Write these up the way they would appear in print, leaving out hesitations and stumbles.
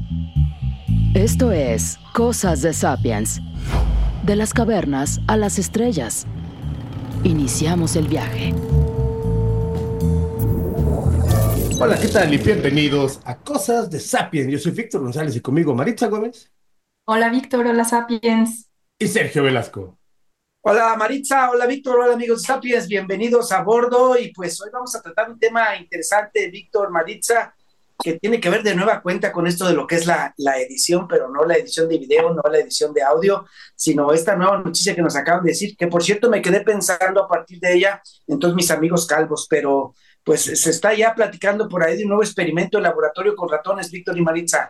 Esto es Cosas de Sapiens. De las cavernas a las estrellas. Iniciamos el viaje. Hola, ¿qué tal? Y bienvenidos a Cosas de Sapiens. Yo soy Víctor González y conmigo Maritza Gómez Hola Víctor, hola Sapiens. y Sergio Velasco. Hola Maritza, hola Víctor, hola amigos de Sapiens, bienvenidos a bordo y pues hoy vamos a tratar un tema interesante, Víctor, Maritza, que tiene que ver de nueva cuenta con esto de lo que es la edición, pero no la edición de video, no la edición de audio, sino esta nueva noticia que nos acaban de decir, que por cierto me quedé pensando a partir de ella en todos mis amigos calvos, pero pues se está ya platicando por ahí de un nuevo experimento en laboratorio con ratones, Víctor y Maritza.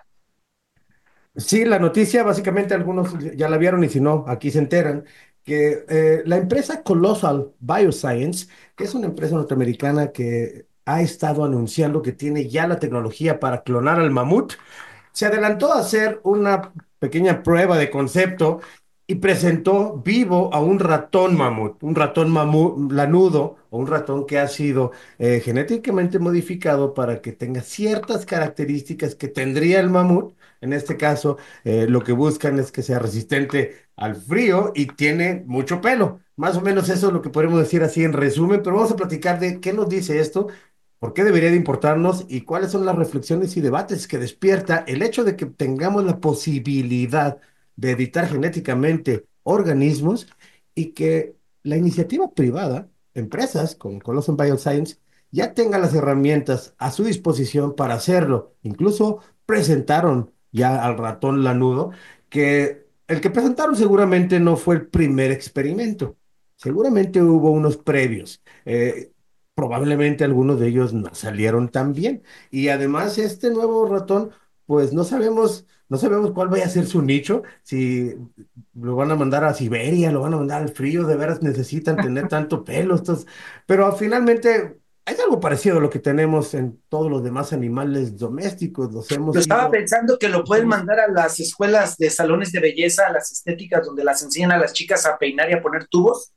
Sí, la noticia, básicamente algunos ya la vieron y si no, aquí se enteran, que la empresa Colossal Bioscience, que es una empresa norteamericana que ha estado anunciando que tiene ya la tecnología para clonar al mamut, se adelantó a hacer una pequeña prueba de concepto y presentó vivo a un ratón mamut, un ratón mamut lanudo o un ratón que ha sido genéticamente modificado para que tenga ciertas características que tendría el mamut. En este caso, lo que buscan es que sea resistente al frío y tiene mucho pelo. Más o menos eso es lo que podemos decir así en resumen, pero vamos a platicar de qué nos dice esto. ¿Por qué debería de importarnos y cuáles son las reflexiones y debates que despierta el hecho de que tengamos la posibilidad de editar genéticamente organismos y que la iniciativa privada, empresas como Colossal Bioscience, ya tengan las herramientas a su disposición para hacerlo? Incluso presentaron ya al ratón lanudo, que el que presentaron seguramente no fue el primer experimento. Seguramente hubo unos previos. Probablemente algunos de ellos no salieron tan bien. Y además este nuevo ratón, pues no sabemos cuál vaya a ser su nicho, si lo van a mandar a Siberia, lo van a mandar al frío, de veras necesitan tener tanto pelo estos, pero finalmente es algo parecido a lo que tenemos en todos los demás animales domésticos, los Yo hemos estaba ido. pensando que lo pueden mandar a las escuelas de salones de belleza, a las estéticas, donde las enseñan a las chicas a peinar y a poner tubos,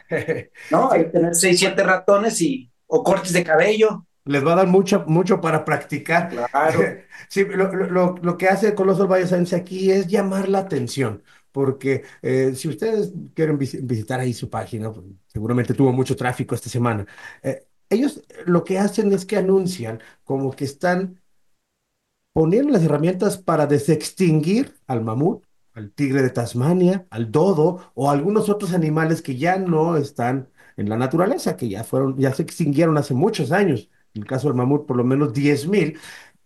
¿no? Sí, Ahí tener seis, siete ratones o cortes de cabello. les va a dar mucho para practicar. Claro. Sí, lo que hace Colossal Bioscience aquí es llamar la atención, porque si ustedes quieren visitar ahí su página, pues, seguramente tuvo mucho tráfico esta semana. Ellos lo que hacen es que anuncian como que están poniendo las herramientas para desextinguir al mamut, al tigre de Tasmania, al dodo o algunos otros animales que ya no están en la naturaleza, que ya se extinguieron hace muchos años. En el caso del mamut, por lo menos 10.000,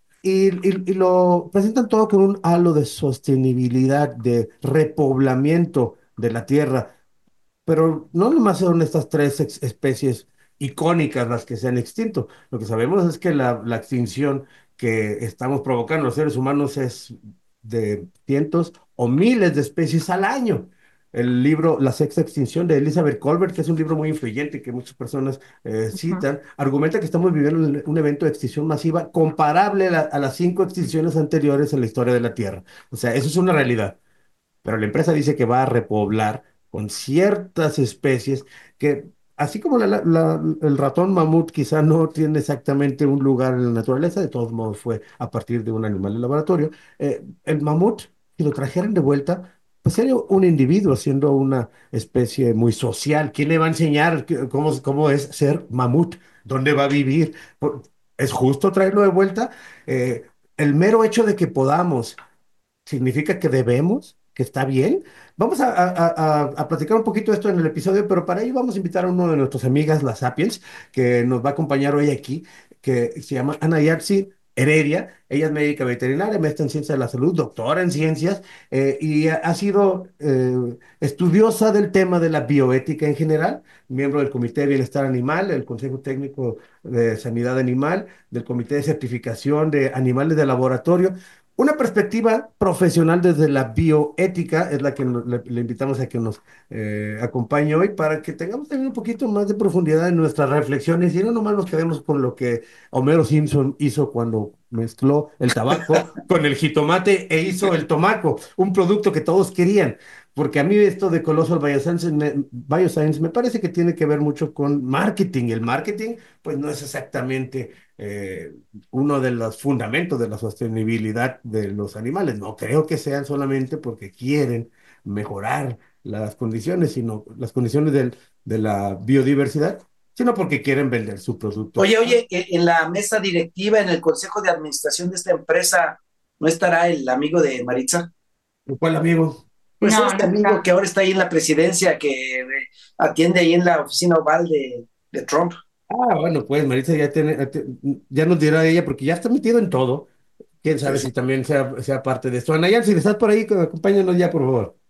y lo presentan todo con un halo de sostenibilidad, de repoblamiento de la tierra. Pero no nomás son estas tres especies icónicas las que se han extinto. Lo que sabemos es que la extinción que estamos provocando los seres humanos es de cientos o miles de especies al año. El libro La sexta extinción de Elizabeth Colbert, que es un libro muy influyente que muchas personas Ujú. citan, argumenta que estamos viviendo un evento de extinción masiva comparable a las cinco extinciones anteriores en la historia de la Tierra. O sea, eso es una realidad, pero la empresa dice que va a repoblar con ciertas especies que, así como el ratón mamut quizá no tiene exactamente un lugar en la naturaleza, de todos modos fue a partir de un animal de laboratorio, el mamut, si lo trajeran de vuelta, pues sería un individuo siendo una especie muy social. ¿Quién le va a enseñar cómo es ser mamut? ¿Dónde va a vivir? ¿Es justo traerlo de vuelta? El mero hecho de que podamos significa que debemos, que está bien. Vamos a platicar un poquito de esto en el episodio, pero para ello vamos a invitar a uno de nuestras amigas, las Sapiens, que nos va a acompañar hoy aquí, que se llama Ana Yarsi Heredia. Ella es médica veterinaria, maestra en ciencias de la salud, doctora en ciencias, y ha sido estudiosa del tema de la bioética en general, miembro del Comité de Bienestar Animal, del Consejo Técnico de Sanidad Animal, del Comité de Certificación de Animales de Laboratorio. Una perspectiva profesional desde la bioética es la que le invitamos a que nos acompañe hoy para que tengamos también un poquito más de profundidad en nuestras reflexiones y no nomás nos quedemos con lo que Homero Simpson hizo cuando mezcló el tabaco con el jitomate e hizo el tomaco, un producto que todos querían. porque a mí esto de Colossal Bioscience me parece que tiene que ver mucho con marketing. El marketing, pues no es exactamente uno de los fundamentos de la sostenibilidad de los animales. No creo que sean solamente porque quieren mejorar las condiciones, sino las condiciones de la biodiversidad, sino porque quieren vender su producto. Oye, en la mesa directiva, en el consejo de administración de esta empresa, ¿no estará el amigo de Maritza? ¿Cuál amigo? Pues No, este no amigo está. que ahora está ahí en la presidencia, que atiende ahí en la oficina oval de Trump. Ah, bueno, pues Marisa ya nos dirá ella, porque ya está metido en todo. Quién Sí, sabe sí. si también sea parte de esto. Anayan, si estás por ahí, acompáñanos ya, por favor.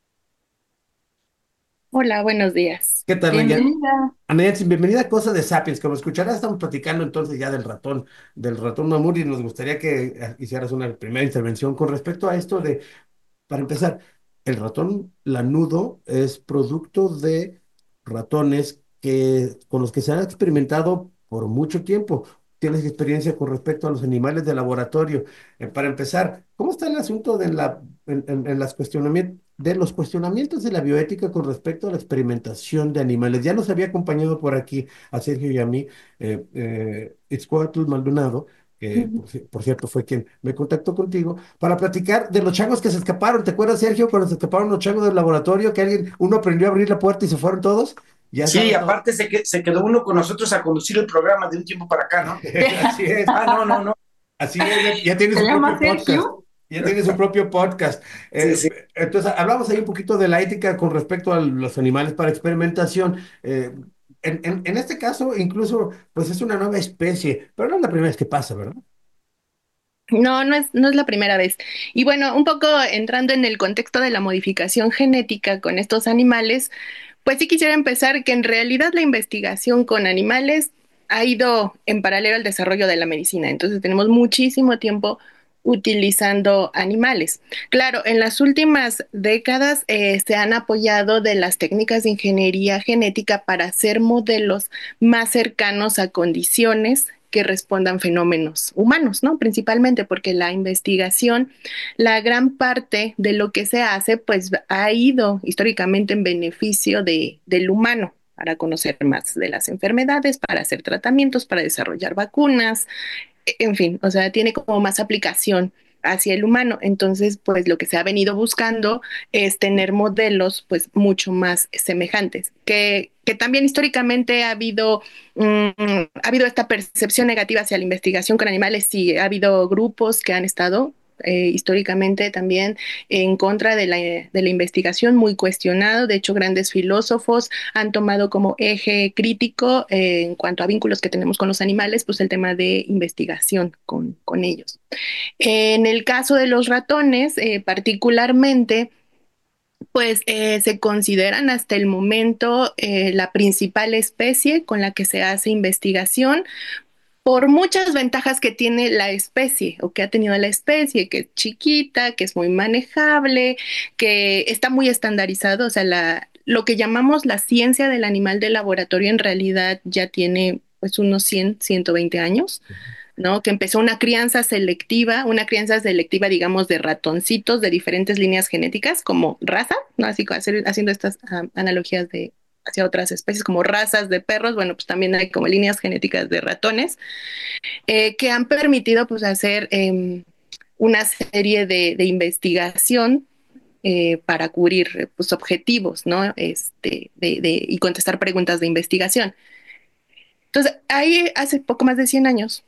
Hola, buenos días. ¿Qué tal, Anayan? Bienvenida. Anayan, bienvenida a Cosa de Sapiens. Como escucharás, estamos platicando entonces ya del ratón Mamur, y nos gustaría que hicieras una primera intervención con respecto a esto de, para empezar, el ratón lanudo es producto de ratones con los que se han experimentado por mucho tiempo. Tienes experiencia con respecto a los animales de laboratorio. Para empezar, ¿cómo está el asunto en de los cuestionamientos de la bioética con respecto a la experimentación de animales? Ya nos había acompañado por aquí a Sergio y a mí, Itzcoatl Maldonado, que Ujú. por cierto fue quien me contactó contigo para platicar de los changos que se escaparon. ¿Te acuerdas, Sergio, cuando se escaparon los changos del laboratorio, que uno aprendió a abrir la puerta y se fueron todos? Ya Sí, estaban todos. aparte se quedó uno con nosotros a conducir el programa de un tiempo para acá, ¿no? Así es, Ah, no, no, no. así es, ya tiene ¿Se su llama propio podcast. Sergio? Ya tiene su propio podcast. Sí, Eh, sí. entonces, hablamos ahí un poquito de la ética con respecto a los animales para experimentación. En este caso, incluso, pues es una nueva especie, pero no es la primera vez que pasa, ¿verdad? No, no es la primera vez. Y bueno, un poco entrando en el contexto de la modificación genética con estos animales, pues sí quisiera empezar que en realidad la investigación con animales ha ido en paralelo al desarrollo de la medicina. Entonces tenemos muchísimo tiempo utilizando animales. Claro, en las últimas décadas se han apoyado de las técnicas de ingeniería genética para hacer modelos más cercanos a condiciones que respondan fenómenos humanos, ¿no? Principalmente porque la investigación, la gran parte de lo que se hace, pues ha ido históricamente en beneficio del humano para conocer más de las enfermedades, para hacer tratamientos, para desarrollar vacunas, en fin, o sea, tiene como más aplicación hacia el humano. Entonces, pues lo que se ha venido buscando es tener modelos pues mucho más semejantes, que también históricamente ha habido esta percepción negativa hacia la investigación con animales. Sí, ha habido grupos que han estado históricamente también en contra de la investigación, muy cuestionado. De hecho, grandes filósofos han tomado como eje crítico en cuanto a vínculos que tenemos con los animales, pues el tema de investigación con ellos. En el caso de los ratones, particularmente, pues se consideran hasta el momento la principal especie con la que se hace investigación por muchas ventajas que tiene la especie o que ha tenido la especie, que es chiquita, que es muy manejable, que está muy estandarizado. O sea, lo que llamamos la ciencia del animal de laboratorio en realidad ya tiene pues unos 120 años, ¿no? Que empezó una crianza selectiva, digamos, de ratoncitos de diferentes líneas genéticas, como raza, ¿no? Así haciendo estas analogías hacia otras especies, como razas de perros. Bueno, pues también hay como líneas genéticas de ratones, que han permitido pues hacer una serie de investigación para cubrir pues, objetivos, ¿no? Y contestar preguntas de investigación. Entonces, ahí hace poco más de 100 años,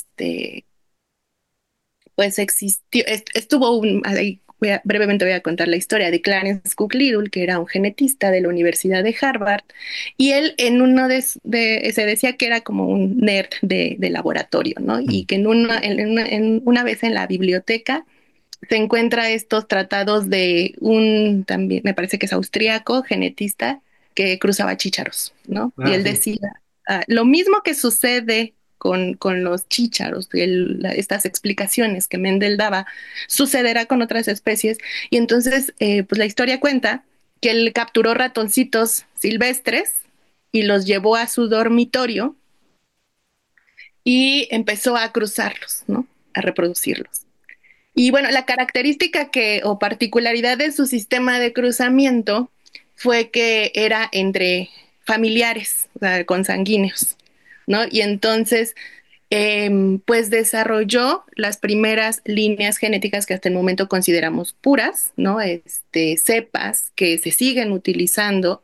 pues ahí brevemente voy a contar la historia de Clarence Cook Little, que era un genetista de la Universidad de Harvard, y él en se decía que era como un nerd de laboratorio, ¿no? Y que en una vez en la biblioteca se encuentra estos tratados de también, me parece que es austríaco, genetista, que cruzaba chícharos, ¿no? Y Ah, él sí. decía, lo mismo que sucede con los chícharos, estas explicaciones que Mendel daba, sucederá con otras especies. Y entonces, pues la historia cuenta que él capturó ratoncitos silvestres y los llevó a su dormitorio y empezó a cruzarlos, ¿no? A reproducirlos. Y bueno, la característica o particularidad de su sistema de cruzamiento fue que era entre familiares, o sea, consanguíneos, ¿no? Y entonces, pues desarrolló las primeras líneas genéticas que hasta el momento consideramos puras, ¿no? Cepas que se siguen utilizando.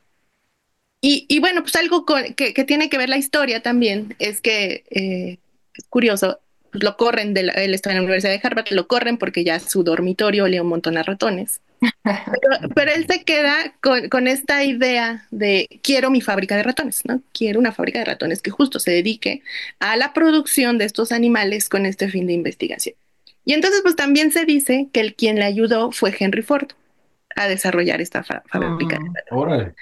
Y bueno, pues algo que tiene que ver la historia también es que es curioso, pues lo corren, él está en la Universidad de Harvard, lo corren porque ya su dormitorio olía un montón a ratones. Pero él se queda con esta idea de quiero mi fábrica de ratones, ¿no? Quiero una fábrica de ratones que justo se dedique a la producción de estos animales con este fin de investigación. Y entonces, pues también se dice que quien le ayudó fue Henry Ford a desarrollar esta fábrica de ratones. Órale.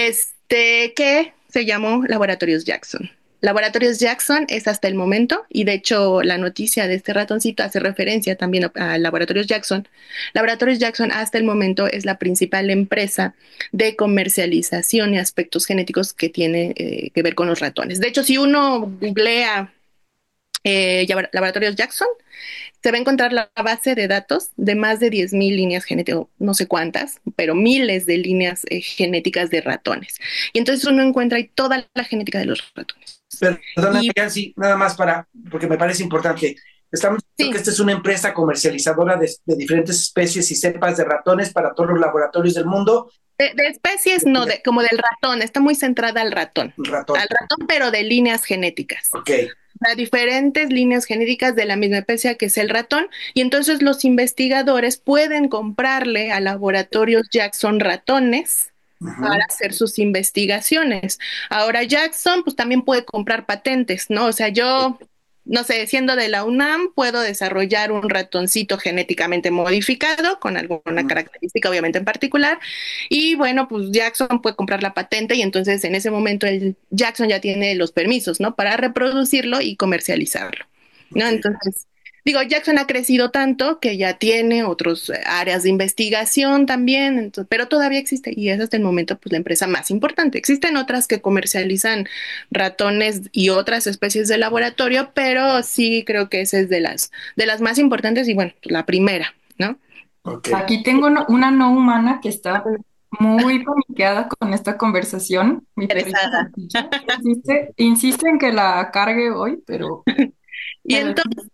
Que se llamó Laboratorios Jackson. Laboratorios Jackson es hasta el momento, y de hecho la noticia de este ratoncito hace referencia también a Laboratorios Jackson. Laboratorios Jackson hasta el momento es la principal empresa de comercialización y aspectos genéticos que tiene que ver con los ratones. De hecho, si uno googlea Laboratorios Jackson, se va a encontrar la base de datos de más de 10,000 líneas genéticas, no sé cuántas, pero miles de líneas genéticas de ratones. Y entonces uno encuentra ahí toda la genética de los ratones. Perdona, Yancy, nada más porque me parece importante. Estamos diciendo que esta es una empresa comercializadora de diferentes especies y cepas de ratones para todos los laboratorios del mundo. De especies, no, como del ratón, está muy centrada al ratón. Al ratón, pero de líneas genéticas. Ok. A diferentes líneas genéticas de la misma especie que es el ratón, y entonces los investigadores pueden comprarle a Laboratorios Jackson ratones para hacer sus investigaciones. Ahora Jackson pues también puede comprar patentes, ¿no? O sea, yo, no sé, siendo de la UNAM, puedo desarrollar un ratoncito genéticamente modificado con alguna característica obviamente en particular, y bueno, pues Jackson puede comprar la patente y entonces en ese momento el Jackson ya tiene los permisos, ¿no? Para reproducirlo y comercializarlo, ¿no? Entonces, digo, Jackson ha crecido tanto que ya tiene otras áreas de investigación también, entonces, pero todavía existe y es hasta el momento pues la empresa más importante. Existen otras que comercializan ratones y otras especies de laboratorio, pero sí creo que esa es de las más importantes y bueno, la primera, ¿no? Okay. Aquí tengo una no humana que está muy paniqueada con esta conversación. Interesada. Insiste en que la cargue hoy, pero... Y entonces,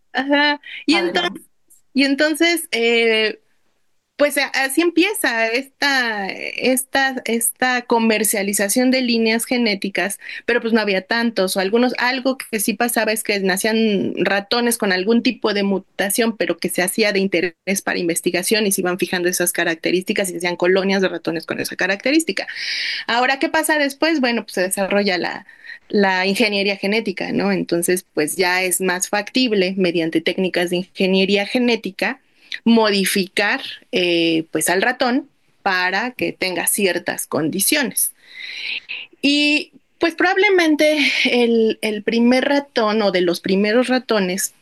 pues así empieza esta comercialización de líneas genéticas, pero pues no había tantos, o algo que sí pasaba es que nacían ratones con algún tipo de mutación, pero que se hacía de interés para investigación y se iban fijando esas características y se hacían colonias de ratones con esa característica. Ahora, ¿qué pasa después? Bueno, pues se desarrolla la ingeniería genética, ¿no? Entonces, pues ya es más factible mediante técnicas de ingeniería genética modificar pues al ratón para que tenga ciertas condiciones. Y pues probablemente el primer ratón o de los primeros ratones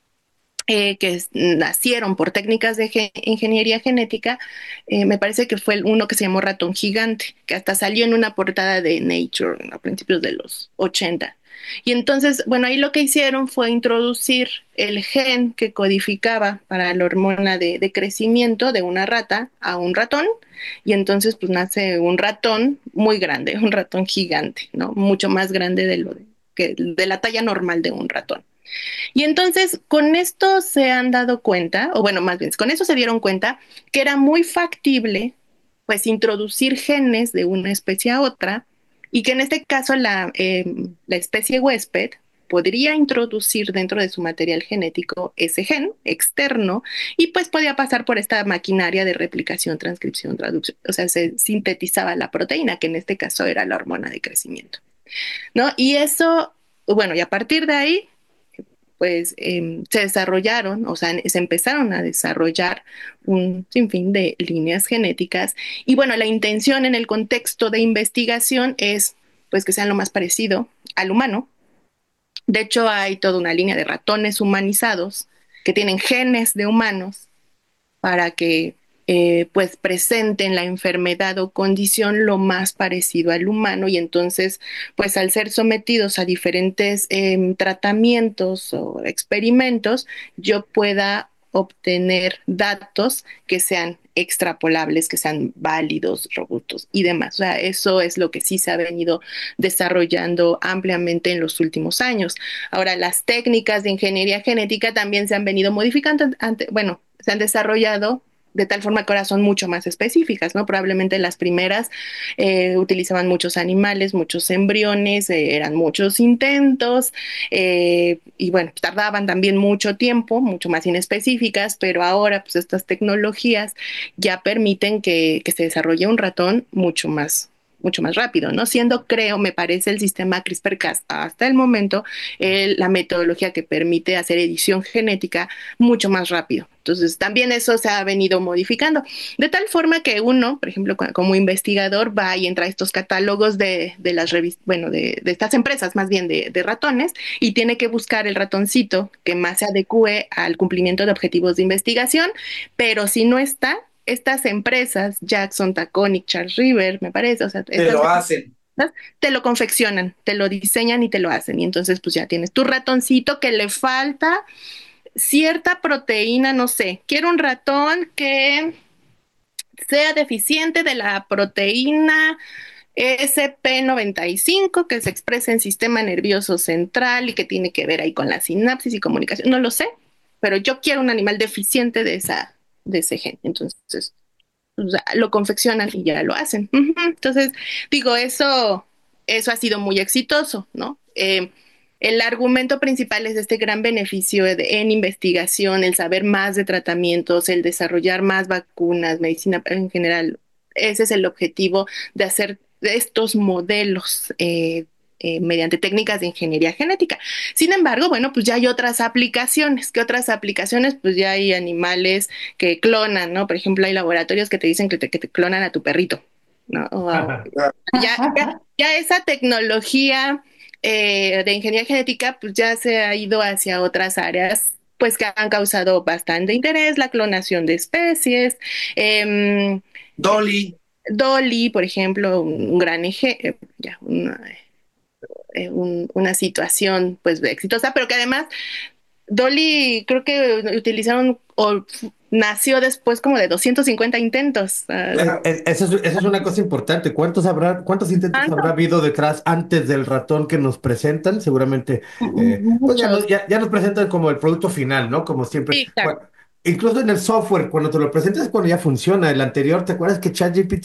que nacieron por técnicas de ingeniería genética, me parece que fue uno que se llamó ratón gigante, que hasta salió en una portada de Nature a principios de los 80. Y entonces, bueno, ahí lo que hicieron fue introducir el gen que codificaba para la hormona de crecimiento de una rata a un ratón, y entonces pues nace un ratón muy grande, un ratón gigante, ¿no? Mucho más grande de la talla normal de un ratón. Y entonces con esto se han dado cuenta, o bueno, más bien, con eso se dieron cuenta que era muy factible pues introducir genes de una especie a otra y que en este caso la especie huésped podría introducir dentro de su material genético ese gen externo y pues podía pasar por esta maquinaria de replicación, transcripción, traducción, o sea, se sintetizaba la proteína, que en este caso era la hormona de crecimiento, ¿no? Y eso, bueno, y a partir de ahí pues se desarrollaron, o sea, se empezaron a desarrollar un sinfín de líneas genéticas. Y bueno, la intención en el contexto de investigación es pues que sean lo más parecido al humano. De hecho, hay toda una línea de ratones humanizados que tienen genes de humanos para que pues presenten la enfermedad o condición lo más parecido al humano y entonces pues al ser sometidos a diferentes tratamientos o experimentos yo pueda obtener datos que sean extrapolables, que sean válidos, robustos y demás. O sea, eso es lo que sí se ha venido desarrollando ampliamente en los últimos años. Ahora, las técnicas de ingeniería genética también se han venido modificando, bueno, se han desarrollado de tal forma que ahora son mucho más específicas, ¿no? Probablemente las primeras utilizaban muchos animales, muchos embriones, eran muchos intentos, y bueno, tardaban también mucho tiempo, mucho más inespecíficas, pero ahora pues estas tecnologías ya permiten que se desarrolle un ratón mucho más rápido, ¿no? Siendo, creo, me parece el sistema CRISPR-Cas hasta el momento la metodología que permite hacer edición genética mucho más rápido. Entonces, también eso se ha venido modificando, de tal forma que uno, por ejemplo, como investigador, va y entra a estos catálogos de las revistas, bueno, de estas empresas, más bien de ratones, y tiene que buscar el ratoncito que más se adecue al cumplimiento de objetivos de investigación, pero si no está, estas empresas, Jackson, Taconic, Charles River, me parece, o sea, Te lo hacen. te lo confeccionan, te lo diseñan y te lo hacen. Y entonces, pues ya tienes tu ratoncito que le falta cierta proteína, no sé, quiero un ratón que sea deficiente de la proteína SP95 que se expresa en sistema nervioso central y que tiene que ver ahí con la sinapsis y comunicación. No lo sé, pero yo quiero un animal deficiente de ese gen. Entonces, o sea, lo confeccionan y ya lo hacen. Entonces, digo, eso ha sido muy exitoso, ¿no? El argumento principal es este gran beneficio en investigación, el saber más de tratamientos, el desarrollar más vacunas, medicina en general. Ese es el objetivo de hacer estos modelos mediante técnicas de ingeniería genética. Sin embargo, bueno, pues ya hay otras aplicaciones. ¿Qué otras aplicaciones? Pues ya hay animales que clonan, ¿no? Por ejemplo, hay laboratorios que te dicen que te clonan a tu perrito, ¿no? Ya esa tecnología de ingeniería genética, pues ya se ha ido hacia otras áreas, pues que han causado bastante interés, la clonación de especies, Dolly. Dolly, por ejemplo, un gran ejemplo, una situación pues exitosa, pero que además Dolly creo que utilizaron o nació después como de 250 intentos. Esa es una cosa importante. ¿Cuántos intentos habrá habido detrás antes del ratón que nos presentan? Seguramente, pues Muchos. ya nos presentan como el producto final, ¿no? Como siempre. Sí, claro. Incluso en el software, cuando te lo presentas es cuando ya funciona. El anterior, ¿te acuerdas que ChatGPT,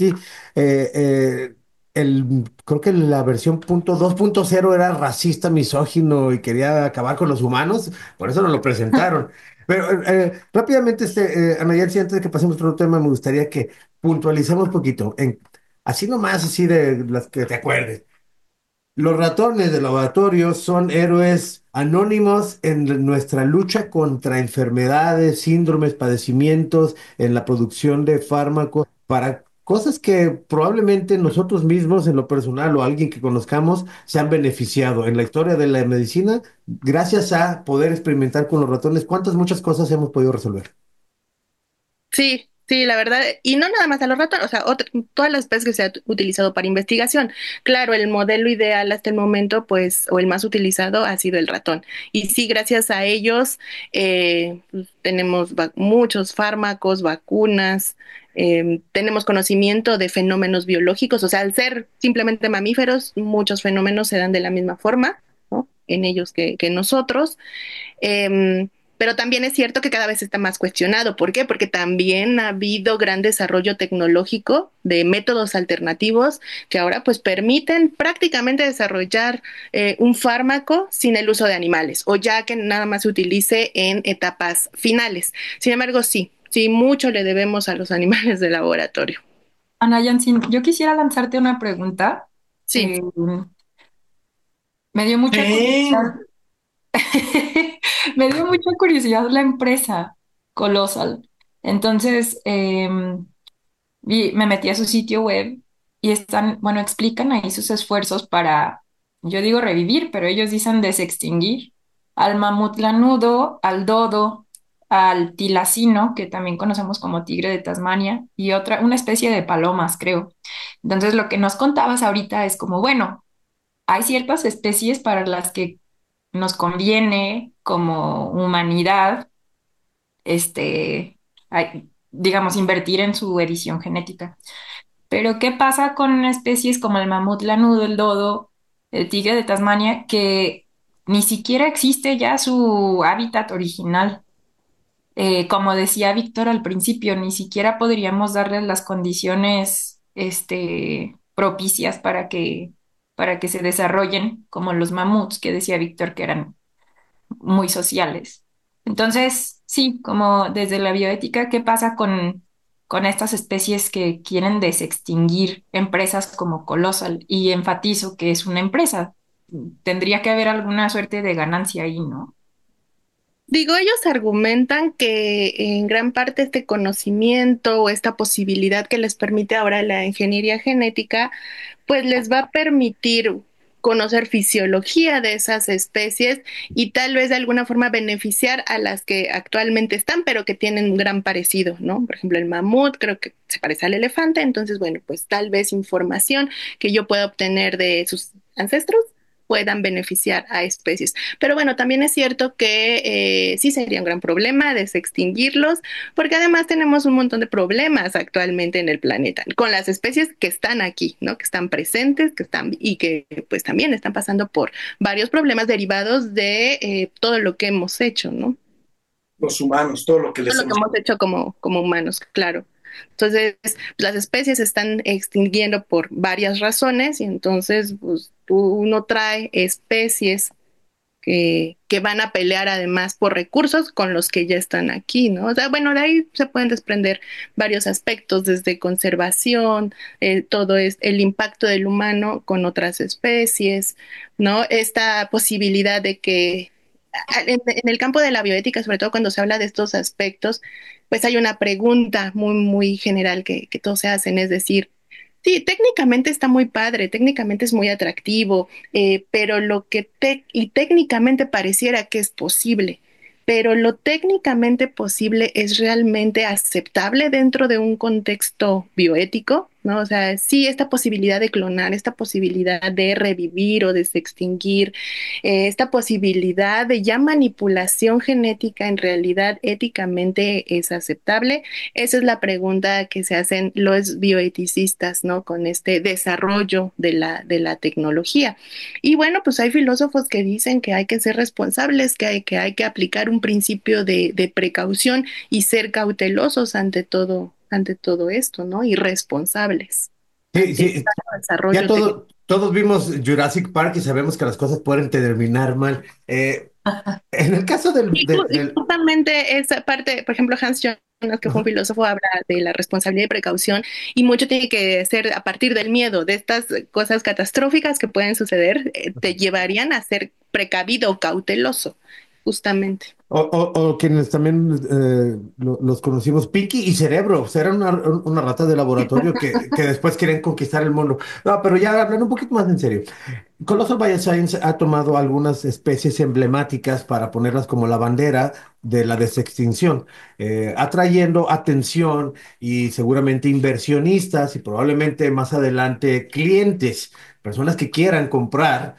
creo que la versión 2.0 era racista, misógino y quería acabar con los humanos? Por eso nos lo presentaron. Pero rápidamente, Ana Yancy, antes de que pasemos a otro tema, me gustaría que puntualicemos un poquito, así nomás, así de las que te acuerdes. Los ratones de laboratorio son héroes anónimos en nuestra lucha contra enfermedades, síndromes, padecimientos, en la producción de fármacos, para cosas que probablemente nosotros mismos, en lo personal o alguien que conozcamos, se han beneficiado en la historia de la medicina, gracias a poder experimentar con los ratones. ¿Cuántas muchas cosas hemos podido resolver? Sí, sí, la verdad, y no nada más a los ratones, o sea, todas las especies que se ha utilizado para investigación. Claro, el modelo ideal hasta el momento, pues, o el más utilizado ha sido el ratón. Y sí, gracias a ellos pues, tenemos muchos fármacos, vacunas, tenemos conocimiento de fenómenos biológicos, o sea, al ser simplemente mamíferos, muchos fenómenos se dan de la misma forma, ¿no? En ellos que nosotros. Pero también es cierto que cada vez está más cuestionado. ¿Por qué? Porque también ha habido gran desarrollo tecnológico de métodos alternativos que ahora pues permiten prácticamente desarrollar un fármaco sin el uso de animales o ya que nada más se utilice en etapas finales. Sin embargo, sí, mucho le debemos a los animales de laboratorio. Ana Yansin, yo quisiera lanzarte una pregunta. Sí. Me dio mucha curiosidad. Me dio mucha curiosidad la empresa Colossal. Entonces, me metí a su sitio web y están, bueno, explican ahí sus esfuerzos para, yo digo revivir, pero ellos dicen desextinguir al mamut lanudo, al dodo, al tilacino, que también conocemos como tigre de Tasmania, y una especie de palomas, creo. Entonces, lo que nos contabas ahorita es como, bueno, hay ciertas especies para las que nos conviene como humanidad digamos, invertir en su edición genética. Pero ¿qué pasa con especies como el mamut lanudo, el dodo, el tigre de Tasmania, que ni siquiera existe ya su hábitat original? Como decía Víctor al principio, ni siquiera podríamos darles las condiciones, propicias para que se desarrollen como los mamuts, que decía Víctor que eran muy sociales. Entonces, sí, como desde la bioética, ¿qué pasa con estas especies que quieren desextinguir empresas como Colossal? Y enfatizo que es una empresa. Tendría que haber alguna suerte de ganancia ahí, ¿no? Digo, ellos argumentan que en gran parte este conocimiento o esta posibilidad que les permite ahora la ingeniería genética, pues les va a permitir conocer fisiología de esas especies y tal vez de alguna forma beneficiar a las que actualmente están, pero que tienen un gran parecido, ¿no? Por ejemplo, el mamut creo que se parece al elefante, entonces, bueno, pues tal vez información que yo pueda obtener de sus ancestros puedan beneficiar a especies. Pero bueno, también es cierto que sí sería un gran problema desextinguirlos, porque además tenemos un montón de problemas actualmente en el planeta, con las especies que están aquí, ¿no? Que están presentes, que están y que pues también están pasando por varios problemas derivados de todo lo que hemos hecho, ¿no? Los humanos, todo lo que Todo les lo que hemos... hemos hecho como humanos, claro. Entonces, las especies se están extinguiendo por varias razones y entonces pues, uno trae especies que van a pelear además por recursos con los que ya están aquí, ¿no? O sea, bueno, de ahí se pueden desprender varios aspectos, desde conservación, todo es el impacto del humano con otras especies, ¿no? Esta posibilidad de que en el campo de la bioética, sobre todo cuando se habla de estos aspectos, pues hay una pregunta muy, muy general que todos se hacen, es decir, sí, técnicamente está muy padre, técnicamente es muy atractivo, pero y técnicamente pareciera que es posible, pero lo técnicamente posible es realmente aceptable dentro de un contexto bioético, ¿no? O sea, sí, esta posibilidad de clonar, esta posibilidad de revivir o de extinguir, esta posibilidad de ya manipulación genética en realidad éticamente es aceptable. Esa es la pregunta que se hacen los bioeticistas, ¿no? Con este desarrollo de la tecnología. Y bueno, pues hay filósofos que dicen que hay que ser responsables, que hay que aplicar un principio de precaución y ser cautelosos ante todo esto, ¿no? Y responsables Sí, ante sí, el ya desarrollo tecnológico. todos vimos Jurassic Park y sabemos que las cosas pueden terminar mal. En el caso Y justamente esa parte, por ejemplo, Hans Jonas, que fue un Ajá. filósofo, habla de la responsabilidad y precaución, y mucho tiene que ser a partir del miedo, de estas cosas catastróficas que pueden suceder, te llevarían a ser precavido o cauteloso, justamente. O quienes también los conocimos, Pinky y Cerebro, o sea, eran una rata de laboratorio que después querían conquistar el mundo. No, pero ya hablando un poquito más en serio. Colossal Bioscience ha tomado algunas especies emblemáticas para ponerlas como la bandera de la desextinción, atrayendo atención y seguramente inversionistas y probablemente más adelante clientes, personas que quieran comprar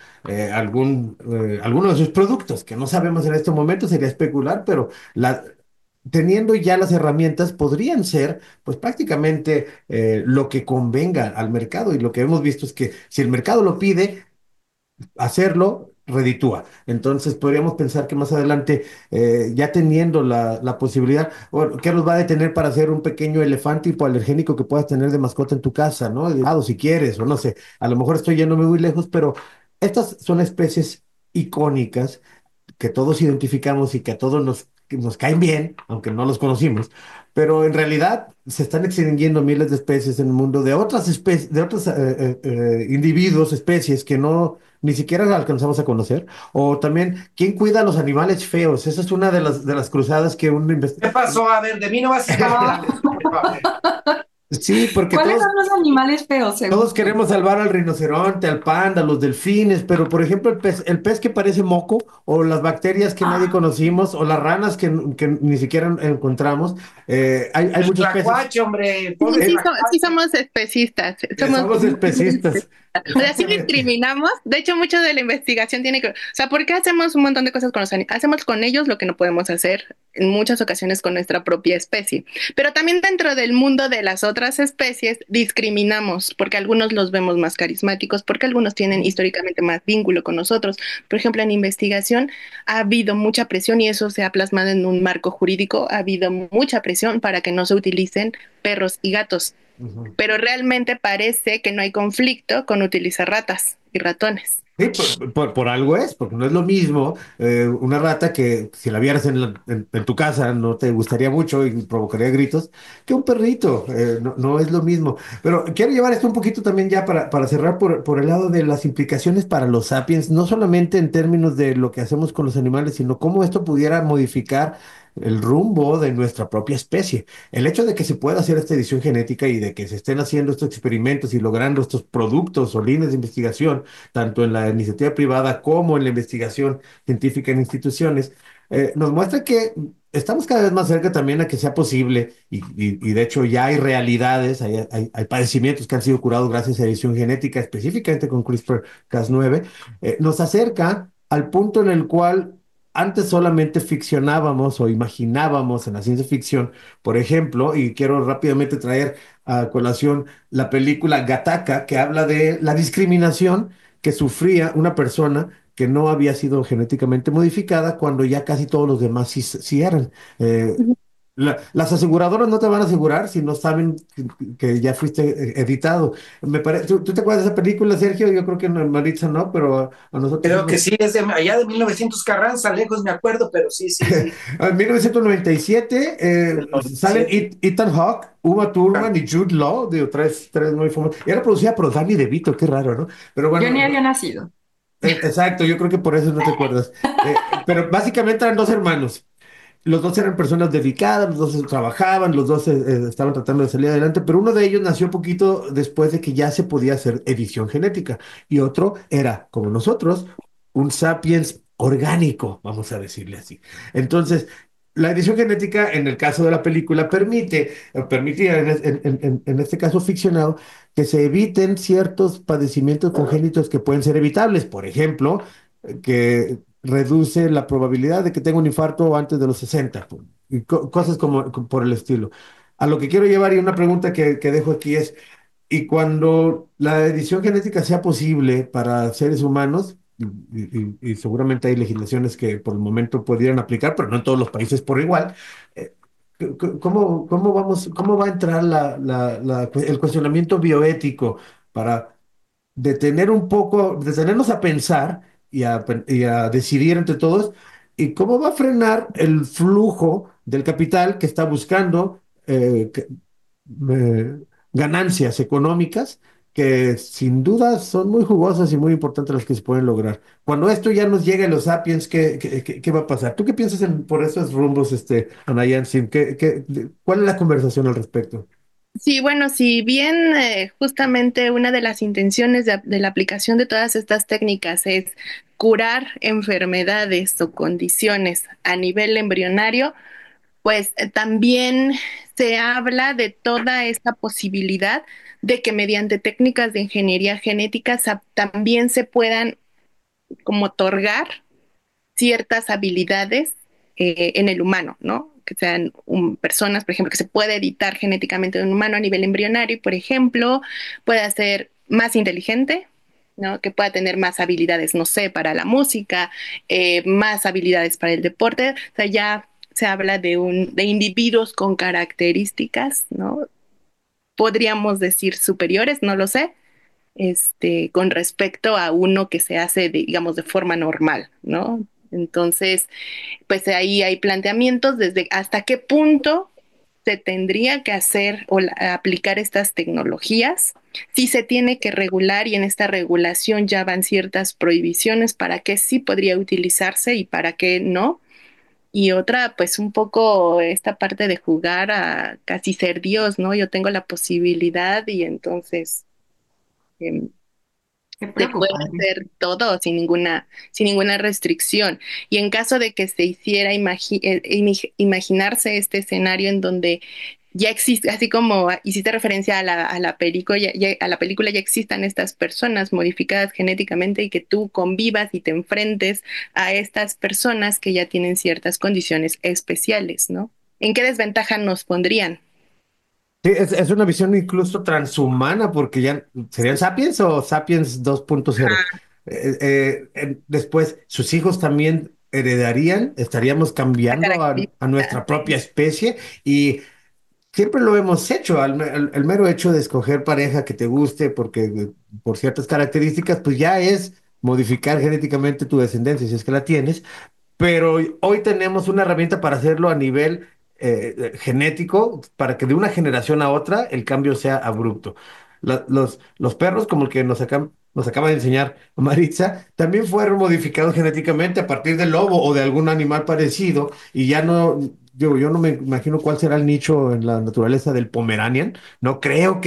alguno de sus productos, que no sabemos en este momento, sería especular, pero teniendo ya las herramientas podrían ser pues prácticamente lo que convenga al mercado y lo que hemos visto es que si el mercado lo pide, hacerlo reditúa. Entonces podríamos pensar que más adelante, ya teniendo la posibilidad, bueno, ¿qué nos va a detener para hacer un pequeño elefante hipoalergénico que puedas tener de mascota en tu casa, ¿no? De lado, si quieres, o no sé, a lo mejor estoy yéndome muy lejos, pero estas son especies icónicas que todos identificamos y que a todos que nos caen bien, aunque no los conocimos, pero en realidad se están extinguiendo miles de especies en el mundo de otras especies, de otros individuos, especies que no ni siquiera alcanzamos a conocer. O también, ¿quién cuida a los animales feos? Esa es una de las cruzadas que un ¿Qué investigador... pasó? A ver, de mí no vas a estar hablando, por favor. Sí, porque ¿Cuáles son los animales feos, según todos tú? queremos salvar al rinoceronte, al panda, a los delfines, pero por ejemplo el pez que parece moco, o las bacterias que nadie conocimos, o las ranas que ni siquiera encontramos, hay El muchos peces. tlacuache, hombre, Sí, pobre Eh, sí, sí tlacuache. somos especistas, somos Somos especistas. O sea, sí Exactamente. discriminamos. De hecho, mucho de la investigación tiene que... O sea, ¿por qué hacemos un montón de cosas con los animales? Hacemos con ellos lo que no podemos hacer en muchas ocasiones con nuestra propia especie. Pero también dentro del mundo de las otras especies discriminamos, porque algunos los vemos más carismáticos, porque algunos tienen históricamente más vínculo con nosotros. Por ejemplo, en investigación ha habido mucha presión y eso se ha plasmado en un marco jurídico. Ha habido mucha presión para que no se utilicen perros y gatos, Ujú. pero realmente parece que no hay conflicto con utilizar ratas y ratones. Sí, por algo es, porque no es lo mismo una rata que si la vieras en tu casa no te gustaría mucho y provocaría gritos que un perrito. No, no es lo mismo. Pero quiero llevar esto un poquito también ya para cerrar por el lado de las implicaciones para los sapiens, no solamente en términos de lo que hacemos con los animales, sino cómo esto pudiera modificar el rumbo de nuestra propia especie. El hecho de que se pueda hacer esta edición genética y de que se estén haciendo estos experimentos y logrando estos productos o líneas de investigación tanto en la iniciativa privada como en la investigación científica en instituciones, nos muestra que estamos cada vez más cerca también a que sea posible y de hecho ya hay realidades, hay padecimientos que han sido curados gracias a edición genética, específicamente con CRISPR-Cas9, nos acerca al punto en el cual antes solamente ficcionábamos o imaginábamos en la ciencia ficción, por ejemplo, y quiero rápidamente traer a colación la película Gattaca, que habla de la discriminación que sufría una persona que no había sido genéticamente modificada cuando ya casi todos los demás sí eran. Eh, las aseguradoras no te van a asegurar si no saben que ya fuiste editado. ¿Tú te acuerdas de esa película, Sergio? Yo creo que no, Maritza no, pero a nosotros sí Creo que nos... sí, es de allá de 1900 Carranza, lejos me acuerdo, pero sí, sí, sí, En 1997 del salen 97. Ethan Hawke, Uma Thurman y Jude Law, digo, tres muy famosos. Y era producida por Danny DeVito, qué raro, ¿no? Pero Yo bueno, ni había nacido. exacto, yo creo que por eso no te acuerdas. Pero básicamente eran dos hermanos. Los dos eran personas dedicadas, los dos trabajaban, los dos estaban tratando de salir adelante, pero uno de ellos nació poquito después de que ya se podía hacer edición genética y otro era, como nosotros, un sapiens orgánico, vamos a decirle así. Entonces, la edición genética, en el caso de la película, permitía, en este caso ficcionado, que se eviten ciertos padecimientos congénitos que pueden ser evitables. Por ejemplo, que reduce la probabilidad de que tenga un infarto antes de los 60 y cosas como por el estilo. A lo que quiero llevar y una pregunta que dejo aquí es, ¿y cuando la edición genética sea posible para seres humanos? Y seguramente hay legislaciones que por el momento pudieran aplicar, pero no en todos los países por igual. eh, cómo va a entrar el cuestionamiento bioético para detener un poco, detenernos a pensar y a decidir entre todos, y cómo va a frenar el flujo del capital que está buscando eh, ganancias económicas que sin duda son muy jugosas y muy importantes las que se pueden lograr. Cuando esto ya nos llegue a los sapiens, ¿qué va a pasar? ¿Tú qué piensas por esos rumbos, Anayansi? ¿Cuál es la conversación al respecto? Sí, bueno, si bien justamente una de las intenciones de la aplicación de todas estas técnicas es curar enfermedades o condiciones a nivel embrionario, pues también se habla de toda esta posibilidad de que mediante técnicas de ingeniería genética también se puedan como otorgar ciertas habilidades en el humano, ¿no? Que sean personas, por ejemplo, que se puede editar genéticamente en un humano a nivel embrionario, y, por ejemplo, pueda ser más inteligente, ¿no? Que pueda tener más habilidades, no sé, para la música, más habilidades para el deporte. O sea, ya se habla de individuos con características, ¿no? Podríamos decir superiores, no lo sé, con respecto a uno que se hace, digamos, de forma normal, ¿no? Entonces, pues ahí hay planteamientos desde hasta qué punto se tendría que hacer o aplicar estas tecnologías, si se tiene que regular y en esta regulación ya van ciertas prohibiciones para qué sí podría utilizarse y para qué no. Y otra, pues un poco esta parte de jugar a casi ser Dios, ¿no? Yo tengo la posibilidad y entonces em, Qué se puede preocupante. hacer todo sin ninguna restricción. Y en caso de que se hiciera imaginarse este escenario en donde ya existe, así como hiciste referencia a la película, a la película, ya existan estas personas modificadas genéticamente y que tú convivas y te enfrentes a estas personas que ya tienen ciertas condiciones especiales, ¿no? ¿En qué desventaja nos pondrían? Sí, es una visión incluso transhumana, porque ya serían Sapiens o Sapiens 2.0. Después, sus hijos también heredarían, estaríamos La cambiando a característica. nuestra propia especie y siempre lo hemos hecho. El mero hecho de escoger pareja que te guste porque por ciertas características, pues ya es modificar genéticamente tu descendencia, si es que la tienes, pero hoy tenemos una herramienta para hacerlo a nivel genético, para que de una generación a otra el cambio sea abrupto. Los perros, como el que nos acaba de enseñar Maritza, también fueron modificados genéticamente a partir del lobo o de algún animal parecido, y ya no, yo no me imagino cuál será el nicho en la naturaleza del Pomeranian. No creo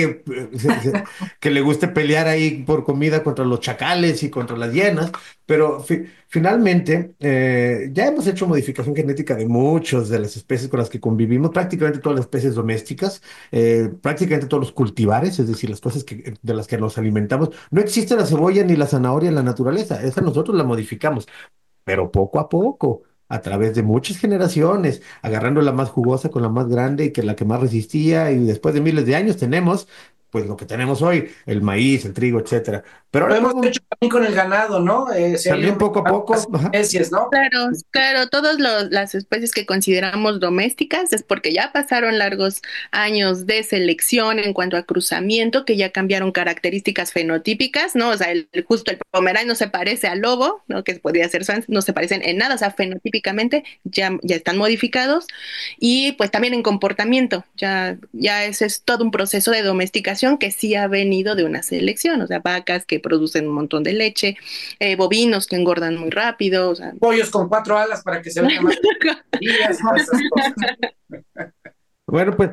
que le guste pelear ahí por comida contra los chacales y contra las hienas, pero finalmente, ya hemos hecho modificación genética de muchas de las especies con las que convivimos, prácticamente todas las especies domésticas, prácticamente todos los cultivares, es decir, las cosas de las que nos alimentamos. No existe la cebolla ni la zanahoria en la naturaleza, esa nosotros la modificamos, pero poco a poco, a través de muchas generaciones, agarrando la más jugosa con la más grande y que la que más resistía, y después de miles de años tenemos, pues lo que tenemos hoy, el maíz, el trigo, etcétera. Pero Lo ahora hemos podemos hecho también con el ganado, ¿no? Se ha ido también poco a mejorando las poco, ajá. especies, ¿no? Claro, claro, todas las especies que consideramos domésticas es porque ya pasaron largos años de selección en cuanto a cruzamiento, que ya cambiaron características fenotípicas, ¿no? O sea, justo el pomerano no se parece al lobo, ¿no? Que podría ser Sans, no se parecen en nada, o sea, fenotípicamente ya están modificados y pues también en comportamiento, ya ese es todo un proceso de domesticación que sí ha venido de una selección, o sea, vacas que producen un montón de leche, bovinos que engordan muy rápido, o sea. Pollos con 4 alas para que se vean más días y todas esas cosas. Bueno, pues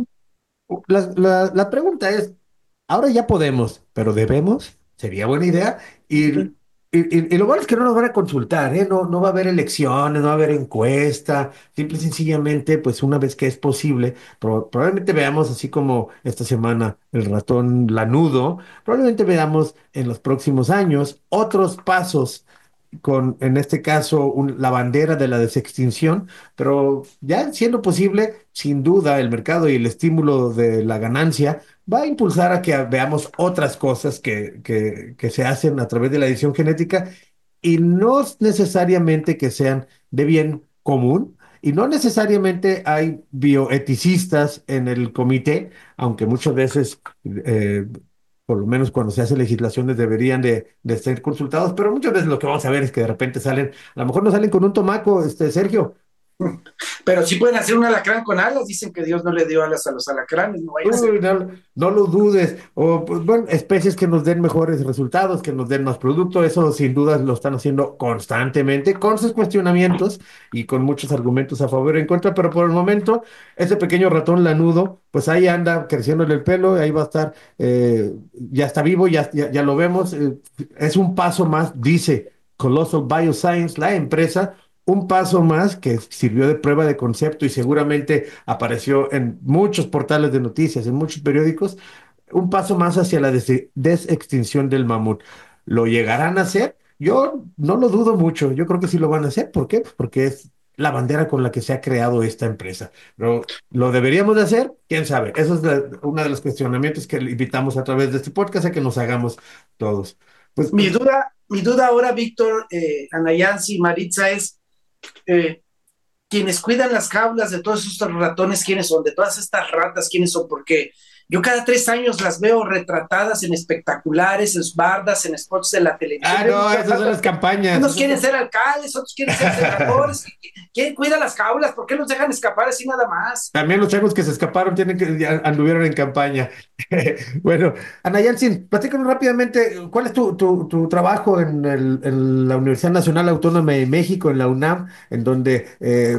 la pregunta es, ahora ya podemos, pero ¿debemos? Sería buena idea. Y lo bueno es que no nos van a consultar, ¿eh? No, no va a haber elecciones, no va a haber encuesta. Simple y sencillamente, pues una vez que es posible, probablemente veamos, así como esta semana el ratón lanudo, probablemente veamos en los próximos años otros pasos con, en este caso, la bandera de la desextinción, pero ya siendo posible, sin duda, el mercado y el estímulo de la ganancia va a impulsar a que veamos otras cosas que se hacen a través de la edición genética, y no necesariamente que sean de bien común. Y no necesariamente hay bioeticistas en el comité, aunque muchas veces por lo menos cuando se hace legislaciones deberían de ser consultados, pero muchas veces lo que vamos a ver es que de repente salen, a lo mejor no salen con un tomaco, Sergio. Pero sí pueden hacer un alacrán con alas. Dicen que Dios no le dio alas a los alacranes, no vaya a ser. Uy, no, no lo dudes. O, pues, bueno, especies que nos den mejores resultados, que nos den más producto, eso sin duda lo están haciendo constantemente, con sus cuestionamientos y con muchos argumentos a favor y en contra, pero por el momento, ese pequeño ratón lanudo, pues ahí anda creciéndole el pelo, ahí va a estar, ya está vivo, ya lo vemos. Es un paso más, dice Colossal Bioscience, la empresa. Un paso más que sirvió de prueba de concepto y seguramente apareció en muchos portales de noticias, en muchos periódicos, un paso más hacia la desextinción del mamut. ¿Lo llegarán a hacer? Yo no lo dudo mucho, yo creo que sí lo van a hacer. ¿Por qué? Pues porque es la bandera con la que se ha creado esta empresa. Pero ¿lo deberíamos de hacer? ¿Quién sabe? Eso es uno de los cuestionamientos que le invitamos a través de este podcast a que nos hagamos todos. Pues, Mi duda ahora, Víctor, Anayansi, Maritza, es eh, quienes cuidan las jaulas de todos estos ratones, ¿quiénes son? De todas estas ratas, ¿quiénes son? Porque yo cada 3 años las veo retratadas en espectaculares, en bardas, en spots de la televisión. no, esas son las campañas. Unos quieren ser alcaldes, otros quieren ser senadores. ¿Quién cuida las jaulas? ¿Por qué los dejan escapar así nada más? También los changos que se escaparon ya anduvieron en campaña. Bueno, Ana Yansin, platícanos rápidamente, ¿cuál es tu trabajo en la Universidad Nacional Autónoma de México, en la UNAM, en donde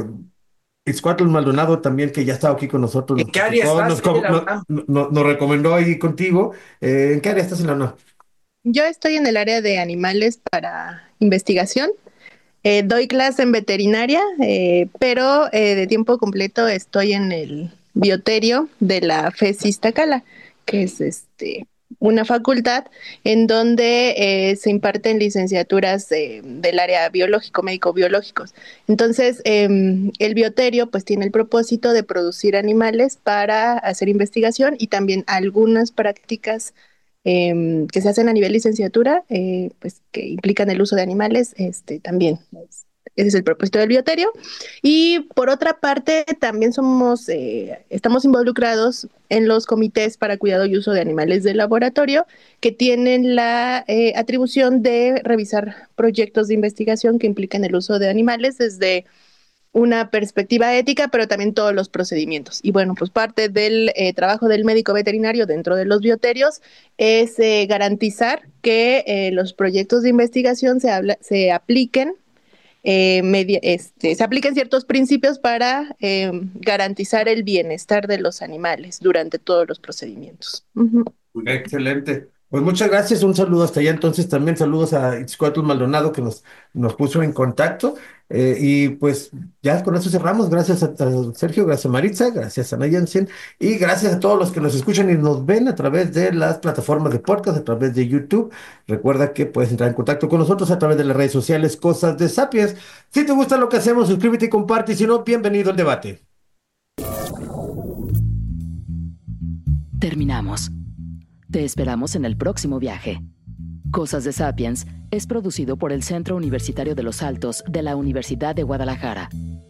Itzcuatl Maldonado también, que ya está aquí con nosotros, ¿En nos qué área platicó, estás en la UNAM? nos recomendó ahí contigo? ¿En qué área estás en la UNAM? Yo estoy en el área de animales para investigación. Doy clase en veterinaria, pero de tiempo completo estoy en el bioterio de la FES Iztacala, que es una facultad en donde se imparten licenciaturas del área biológico, médico-biológicos. Entonces, el bioterio pues tiene el propósito de producir animales para hacer investigación y también algunas prácticas que se hacen a nivel licenciatura, pues que implican el uso de animales, también. Ese es el propósito del bioterio. Y por otra parte, también estamos involucrados en los comités para cuidado y uso de animales de laboratorio, que tienen la atribución de revisar proyectos de investigación que implican el uso de animales desde una perspectiva ética, pero también todos los procedimientos. Y bueno, pues parte del trabajo del médico veterinario dentro de los bioterios es garantizar que los proyectos de investigación se apliquen se apliquen ciertos principios para garantizar el bienestar de los animales durante todos los procedimientos. Uh-huh. Excelente. Pues muchas gracias, un saludo hasta allá. Entonces también saludos a Itzcoatl Maldonado que nos puso en contacto. Y pues ya con eso cerramos. Gracias a Sergio, gracias a Maritza, gracias a Ana Jansen y gracias a todos los que nos escuchan y nos ven a través de las plataformas de podcast, a través de YouTube. Recuerda que puedes entrar en contacto con nosotros a través de las redes sociales Cosas de Sapiens. Si te gusta lo que hacemos, suscríbete y comparte. Y si no, bienvenido al debate. Terminamos. Te esperamos en el próximo viaje. Cosas de Sapiens es producido por el Centro Universitario de los Altos de la Universidad de Guadalajara.